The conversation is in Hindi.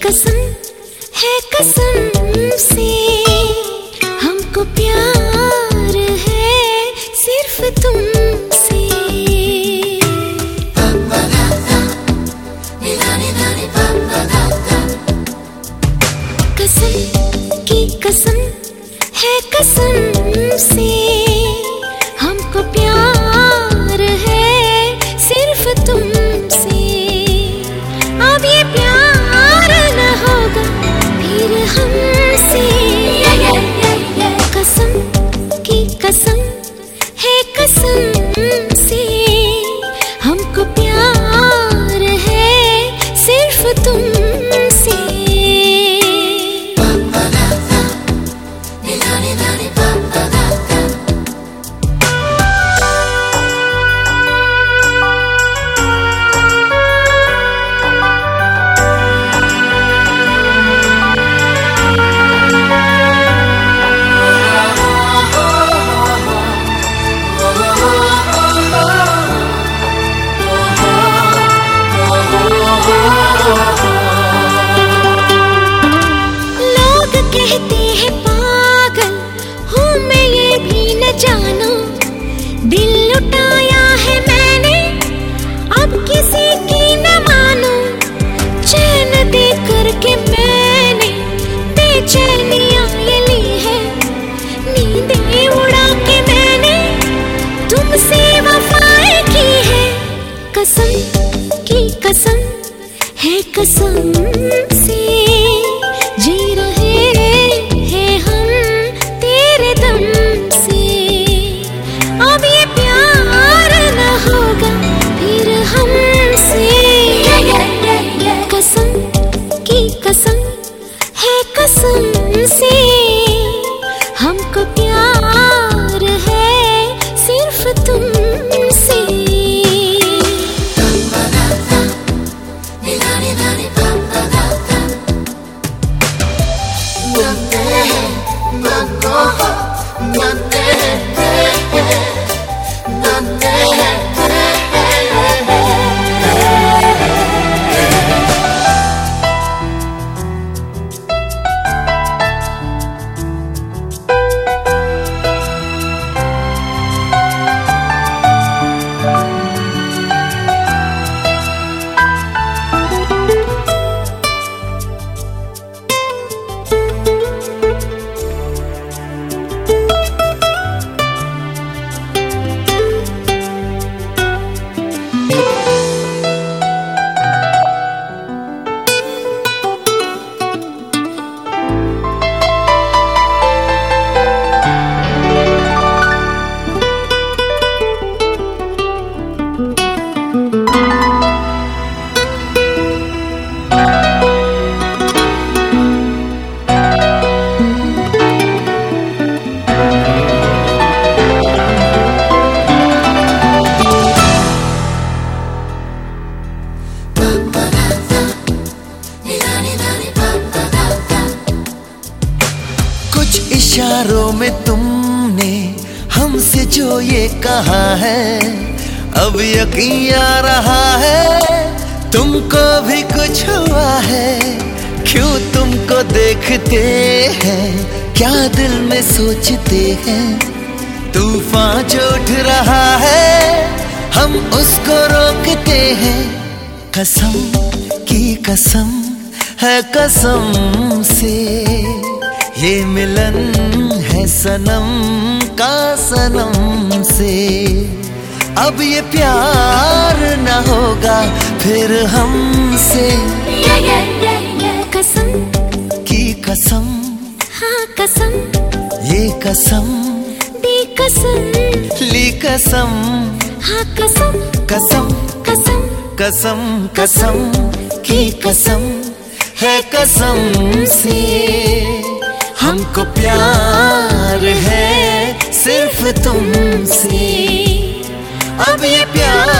कसम है कसम से, हमको प्यार है सिर्फ तुमसे। कसम की कसम है कसम से, हमको प्यार है सिर्फ तुमसे। अब ये प्यार न होगा फिर हमसे। कसम की कसम है कसम से, हमको प्यार है सिर्फ तुमसे। लोग कहते हैं पागल हूँ मैं, ये भी न जानो दिल लुटाया है मैंने, अब किसी की न मानो। चैन दे करके मैंने बेचैनियाँ ये ली है, नींदें उड़ा के मैंने तुमसे वफाएं की है। कसम की कसम है कसम से, जी रहे हैं हम तेरे दम से। अब ये प्यार न होगा फिर हमसे। कसम की कसम है कसम से, हमको प्यार है सिर्फ तुमसे। कुछ इशारों में तुमने हमसे जो ये कहा है, अब यकीन आ रहा है तुमको भी कुछ हुआ है। क्यों तुमको देखते हैं क्या दिल में सोचते हैं, तूफान जो उठ रहा है हम उसको रोकते हैं। कसम की कसम है कसम से, ये मिलन है सनम का सनम से। अब ये प्यार न होगा फिर हमसे। कसम की कसम, हाँ कसम, ये कसम दी कसम, ली कसम, हाँ कसम, कसम कसम, कसम कसम की कसम है कसम से, हमको प्यार है सिर्फ तुमसे। अब ये प्यार